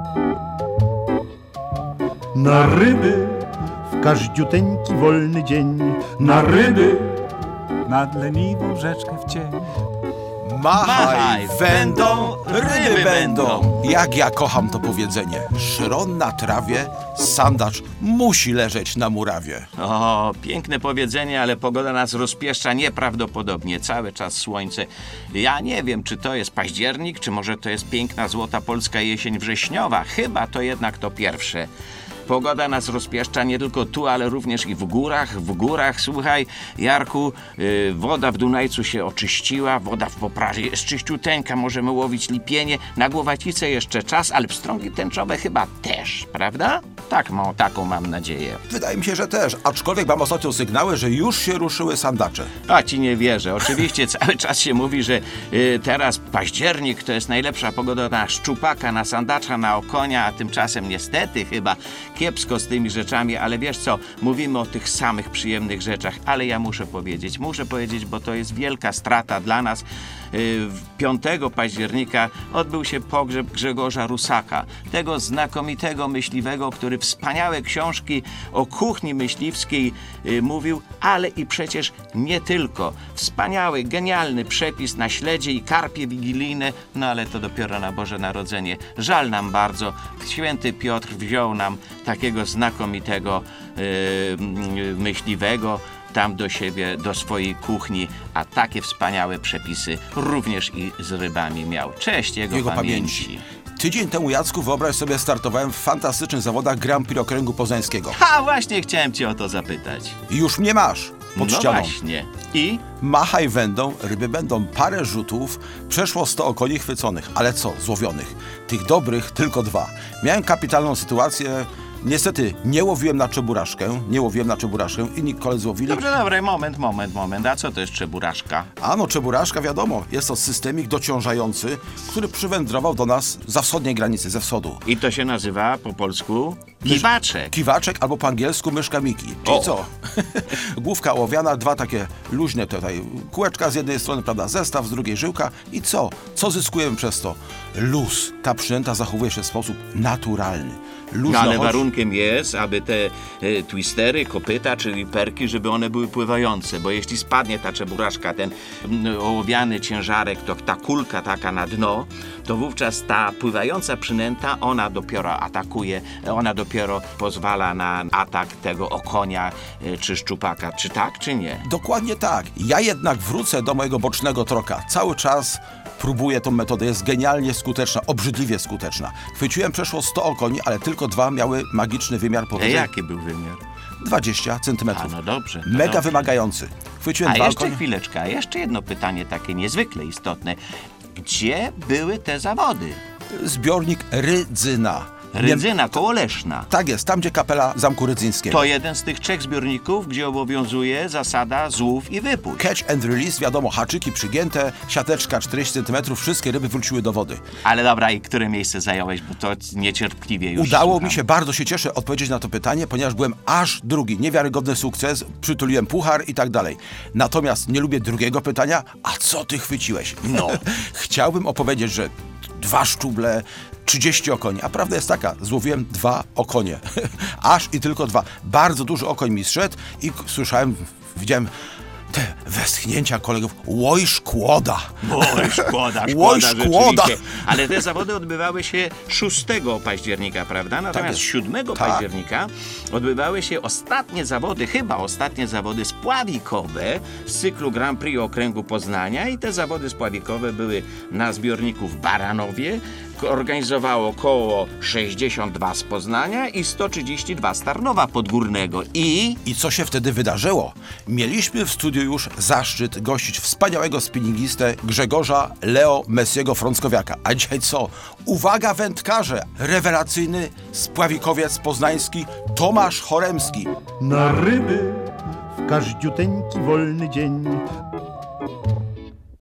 Na ryby w każdziuteńki wolny dzień. Na ryby nad leniwą rzeczkę w cień. Machaj, wędą, ryby będą. Jak ja kocham to powiedzenie. Szron na trawie, sandacz musi leżeć na murawie. O, piękne powiedzenie, ale pogoda nas rozpieszcza nieprawdopodobnie. Cały czas słońce. Ja nie wiem, czy to jest październik, czy może to jest piękna, złota polska jesień wrześniowa. Chyba to jednak to pierwsze. Pogoda nas rozpieszcza nie tylko tu, ale również i w górach. W górach, słuchaj, Jarku, woda w Dunajcu się oczyściła, woda w Poprawie jest czyściuteńka, możemy łowić lipienie, na Głowacicę jeszcze czas, ale pstrągi tęczowe chyba też, prawda? Tak, taką mam nadzieję. Wydaje mi się, że też, aczkolwiek mam ostatnio sygnały, że już się ruszyły sandacze. A ci nie wierzę. Oczywiście cały czas się mówi, że teraz październik to jest najlepsza pogoda na szczupaka, na sandacza, na okonia, a tymczasem niestety chyba kiepsko z tymi rzeczami, ale wiesz co, mówimy o tych samych przyjemnych rzeczach, ale ja muszę powiedzieć, bo to jest wielka strata dla nas. 5 października odbył się pogrzeb Grzegorza Rusaka, tego znakomitego myśliwego, który wspaniałe książki o kuchni myśliwskiej mówił, ale i przecież nie tylko. Wspaniały, genialny przepis na śledzie i karpie wigilijne, no ale to dopiero na Boże Narodzenie. Żal nam bardzo. Święty Piotr wziął nam takiego znakomitego myśliwego tam do siebie, do swojej kuchni, a takie wspaniałe przepisy również i z rybami miał. Cześć jego pamięci. Tydzień temu, Jacku, wyobraź sobie, startowałem w fantastycznych zawodach Grand Prix Okręgu Poznańskiego. Ha, właśnie chciałem cię o to zapytać. I już mnie masz pod ścianą. Właśnie. I? Machaj wędą, ryby będą. Parę rzutów, przeszło 100 okoni chwyconych. Ale co, złowionych? Tych dobrych tylko 2. Miałem kapitalną sytuację. Niestety nie łowiłem na czeburaszkę, inni koledzy łowili. Dobrze, moment. A co to jest czeburaszka? Ano, czeburaszka, wiadomo, jest to systemik dociążający, który przywędrował do nas za wschodniej granicy, ze wschodu. I to się nazywa po polsku kiwaczek. Kiwaczek albo po angielsku myszka Miki. Czyli co? Główka ołowiana, 2 takie luźne tutaj kółeczka z jednej strony, prawda, zestaw, z drugiej żyłka. I co? Co zyskujemy przez to? Luz. Ta przynęta zachowuje się w sposób naturalny. No, ale warunkiem jest, aby te twistery, kopyta, czyli perki, żeby one były pływające, bo jeśli spadnie ta czeburaszka, ten ołowiany ciężarek, to ta kulka taka na dno, to wówczas ta pływająca przynęta, ona dopiero atakuje, ona dopiero pozwala na atak tego okonia czy szczupaka. Czy tak, czy nie? Dokładnie tak. Ja jednak wrócę do mojego bocznego troka. Cały czas próbuję tą metodę. Jest genialnie skuteczna, obrzydliwie skuteczna. Chwyciłem przeszło 100 okoni, ale tylko 2 miały magiczny wymiar powyżej. Jaki był wymiar? 20 centymetrów. A, no dobrze. Mega dobrze. Wymagający. Chwyciłem 2 jeszcze okonie. chwileczkę, jeszcze jedno pytanie takie niezwykle istotne. Gdzie były te zawody? Zbiornik Rydzyna. Rydzyna, koło Leszna. Tak jest, tam gdzie kapela Zamku Rydzyńskiego. To jeden z tych 3 zbiorników, gdzie obowiązuje zasada złów i wypuść. Catch and release, wiadomo, haczyki przygięte, siateczka 40 cm, wszystkie ryby wróciły do wody. Ale dobra, i które miejsce zająłeś, bo to niecierpliwie już Udało słucham. mi się, bardzo się cieszę odpowiedzieć na to pytanie, ponieważ byłem aż drugi. Niewiarygodny sukces, przytuliłem puchar i tak dalej. Natomiast nie lubię drugiego pytania, a co ty chwyciłeś? No. Chciałbym opowiedzieć, że 2 szczuble, 30 okoni, a prawda jest taka, złowiłem 2 okonie. Aż i tylko 2. Bardzo duży okoń mi zszedł i widziałem te westchnięcia kolegów. Łoj szkłoda! Łoj szkłoda! Ale te zawody odbywały się 6 października, prawda? Natomiast 7 października odbywały się ostatnie zawody spławikowe z cyklu Grand Prix Okręgu Poznania i te zawody spławikowe były na zbiorniku w Baranowie. Organizowało koło 62 z Poznania i 132 z Tarnowa Podgórnego. I co się wtedy wydarzyło? Mieliśmy w studiu już zaszczyt gościć wspaniałego spinningistę Grzegorza Leo Messiego Frąckowiaka. A dzisiaj co? Uwaga wędkarze! Rewelacyjny spławikowiec poznański Tomasz Choremski. Na ryby w każdziuteńki wolny dzień.